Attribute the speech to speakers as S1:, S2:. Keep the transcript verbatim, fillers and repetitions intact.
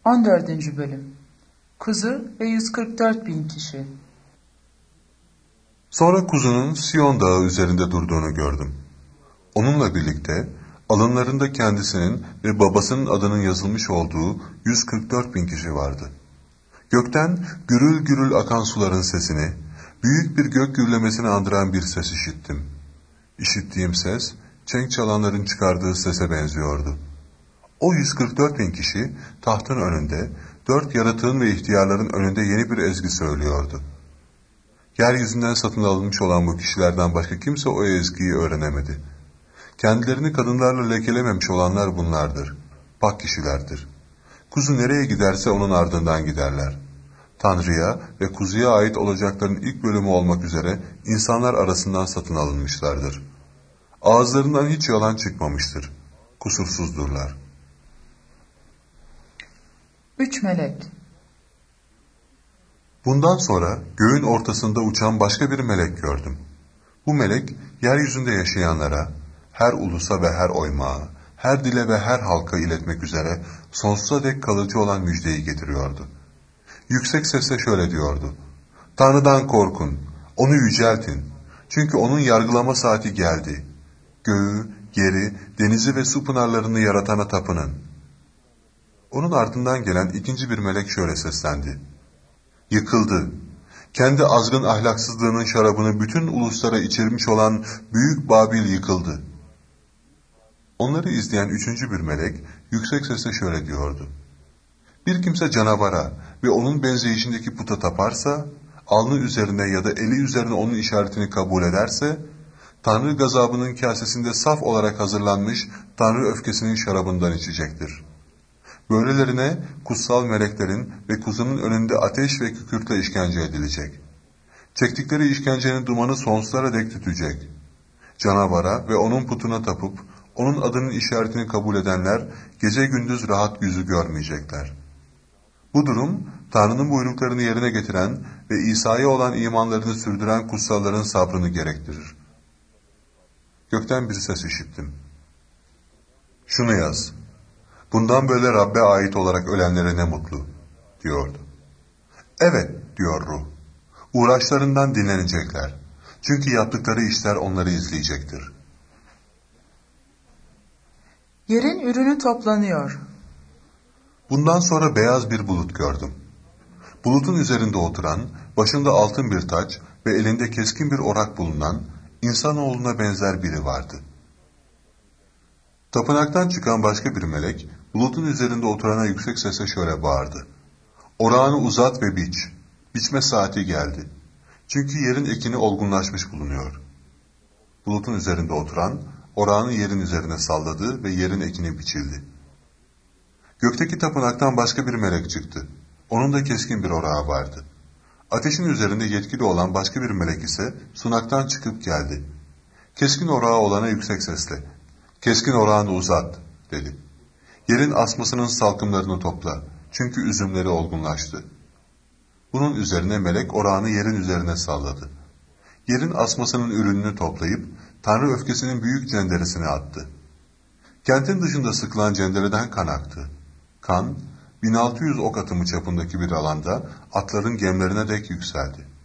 S1: on dördüncü Bölüm Kuzu ve yüz kırk dört bin kişi.
S2: Sonra kuzunun Siyon Dağı üzerinde durduğunu gördüm. Onunla birlikte alınlarında kendisinin ve babasının adının yazılmış olduğu yüz kırk dört bin kişi vardı. Gökten gürül gürül akan suların sesini, büyük bir gök gürlemesini andıran bir ses işittim. İşittiğim ses, çenk çalanların çıkardığı sese benziyordu. O yüz kırk dört bin kişi tahtın önünde, dört yaratığın ve ihtiyarların önünde yeni bir ezgi söylüyordu. Yeryüzünden satın alınmış olan bu kişilerden başka kimse o ezgiyi öğrenemedi. Kendilerini kadınlarla lekelememiş olanlar bunlardır. Pak kişilerdir. Kuzu nereye giderse onun ardından giderler. Tanrı'ya ve kuzuya ait olacakların ilk bölümü olmak üzere insanlar arasından satın alınmışlardır. Ağızlarından hiç yalan çıkmamıştır. Kusursuzdurlar.
S1: Üç melek.
S2: Bundan sonra göğün ortasında uçan başka bir melek gördüm. Bu melek yeryüzünde yaşayanlara, her ulusa ve her oymağa, her dile ve her halka iletmek üzere sonsuza dek kalıcı olan müjdeyi getiriyordu. Yüksek sesle şöyle diyordu: Tanrı'dan korkun, onu yüceltin. Çünkü onun yargılama saati geldi. Göğü, yeri, denizi ve su pınarlarını yaratana tapının. Onun ardından gelen ikinci bir melek şöyle seslendi: Yıkıldı. Kendi azgın ahlaksızlığının şarabını bütün uluslara içirmiş olan Büyük Babil yıkıldı. Onları izleyen üçüncü bir melek yüksek sesle şöyle diyordu: Bir kimse canavara ve onun benzeyişindeki puta taparsa, alnı üzerine ya da eli üzerine onun işaretini kabul ederse, Tanrı gazabının kasesinde saf olarak hazırlanmış Tanrı öfkesinin şarabından içecektir. Böylelerine kutsal meleklerin ve kuzunun önünde ateş ve kükürtle işkence edilecek. Çektikleri işkencenin dumanı sonsuzlara dek tütecek. Canavara ve onun putuna tapıp, onun adının işaretini kabul edenler gece gündüz rahat yüzü görmeyecekler. Bu durum, Tanrı'nın buyruklarını yerine getiren ve İsa'ya olan imanlarını sürdüren kutsalların sabrını gerektirir. Gökten bir ses işittim. Şunu yaz: Bundan böyle Rab'be ait olarak ölenlere ne mutlu, diyordu. Evet, diyor ruh. Uğraşlarından dinlenecekler. Çünkü yaptıkları işler onları izleyecektir.
S1: Yerin ürünü toplanıyor.
S2: Bundan sonra beyaz bir bulut gördüm. Bulutun üzerinde oturan, başında altın bir taç ve elinde keskin bir orak bulunan, insanoğluna benzer biri vardı. Tapınaktan çıkan başka bir melek, bulutun üzerinde oturana yüksek sesle şöyle bağırdı: Orağını uzat ve biç. Biçme saati geldi. Çünkü yerin ekini olgunlaşmış bulunuyor. Bulutun üzerinde oturan, orağını yerin üzerine salladı ve yerin ekini biçildi. Gökteki tapınaktan başka bir melek çıktı. Onun da keskin bir orağı vardı. Ateşin üzerinde yetkili olan başka bir melek ise sunaktan çıkıp geldi. Keskin orağı olana yüksek sesle, Keskin orağını uzat, dedi. Yerin asmasının salkımlarını topla, çünkü üzümleri olgunlaştı. Bunun üzerine melek orağını yerin üzerine salladı. Yerin asmasının ürününü toplayıp, Tanrı öfkesinin büyük cenderesine attı. Kentin dışında sıkılan cendereden kan aktı. Kan, bin altı yüz ok atımı çapındaki bir alanda atların gemlerine dek yükseldi.